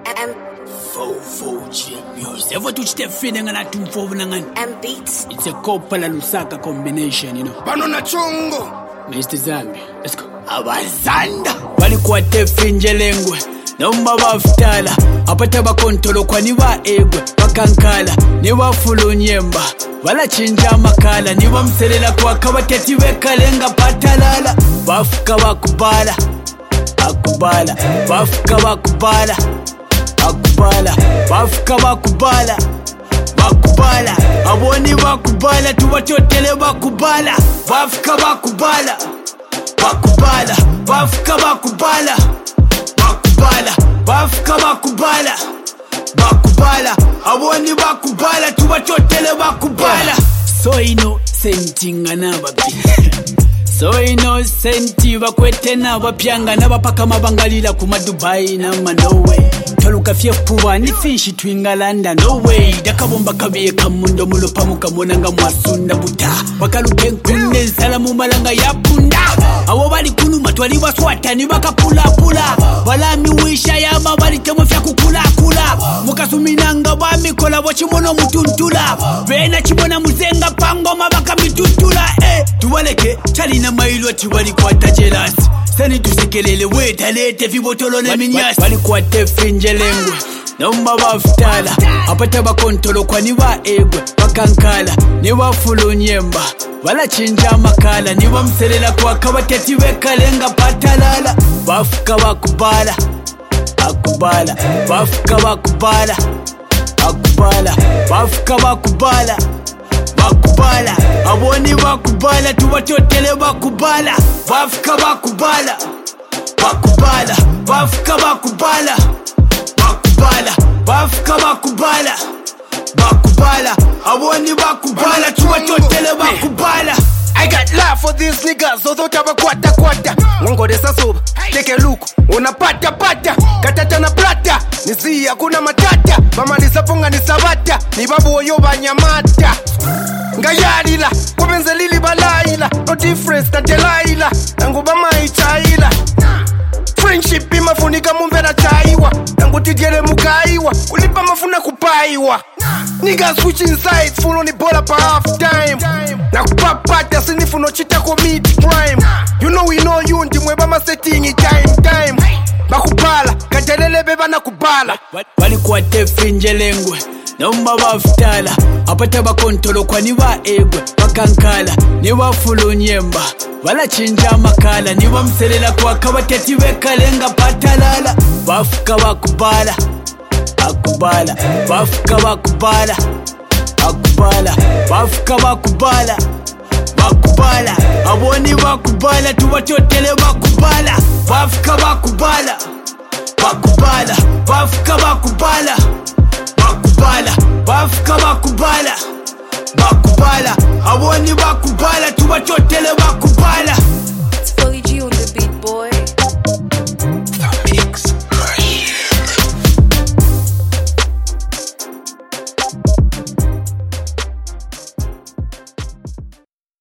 Ever touch the feeling and I do for beats. It's a Coppola Lusaka combination, you know. Banana chongo. Mr. Zambi, let's go. Abazanda. Walikuwa tefi njelengwe. Nomba bafutala. Apata bakontolo kwa niwa egwe. Wakankala. Niwa fulu nyemba. Wala chinja makala. Niwa mselela kwa kabateti wekalenga patalala. Bafuka wakubala. Akubala. Bafuka wakubala. Akubala. Bafuka wakubala. Bakubala, aboni bakubala, tubatotele bakubala. Bafuka bakubala, bakubala, bafuka bakubala, bakubala, bafuka bakubala, bakubala, aboni bakubala, tubatotele bakubala. So innocent nganababi. So innocent bakwete na bapyanga na bapaka mabangalila kuma Dubai na Norway. Taluka fyepuwa ni fishi twingalanda no way. Dakabomba kabiye kamundo mulopa mukamona nga mwasunda buta. Wakaluke nkune salamu malanga ya punda. Awo bali kuluma twali baswata ni bakapula pula. Balami wisha ya mabali temo fya kukula kula. Mukasuminanga bamikola bochimono mutuntula. Bena chimona muzenga pango mabaka mitutula. Tuwaleke chali na mailo tiwali kwa tajelasi. Sani tusikelele weta lete vibotolo na minyasi. Walikuwa tefi njelengwe Nomba bafutala. Apata bakontolo kwa niwa egwe. Wakankala niwa fulu nyemba. Wala chinja makala. Niwa mselela kwa kabateti wekalenga patalala. Bafuka wakubala. Akubala. Bafuka wakubala. Akubala. Bafuka wakubala. Bakubala, aboni bakubala, tubatotele bakubala. Bafuka bakubala, bakubala, bafuka bakubala, bakubala, bafuka bakubala, bakubala, aboni bakubala, tubatotele bakubala. I got love for these niggas, so don't have a quarter. Mungo de sasoba, take a look. Unapata pata, katata na plata. Nisi hakuna matata, mama nisapunga nisabata. Ni babu oyo banyamata. Ngayalila, kubenze lili balaila. No difference na Delaila, nangu bama ichaila. Friendship imafunika mumbera chaiwa. Nangu tijele mukaiwa, kulipa mafuna kupaiwa. Niggas switching sides, full on the ball up half time. Na kupapata sinifu no chita commit crime. You know we know you ndimwe bama setting it time. Bakubala, kajalele beba na kubala. Walikuwa tefi njelengwe Nomba bafutala. Apata bakontolo kwa niwa egwe. Wakankala niwa fulu nyemba. Wala chinja makala. Niwa mselela kwa kabateti wekalenga patalala. Bafuka bakubala. Akubala. Bafuka bakubala. Akubala. Bafuka bakubala. Bakubala. Aboni bakubala, tubatotele bakubala. Bafuka bakubala. Bakubala. Bafuka bakubala. Bakubala. Bafuka bakubala. Bakubala. Aboni bakubala, tubatotele bakubala.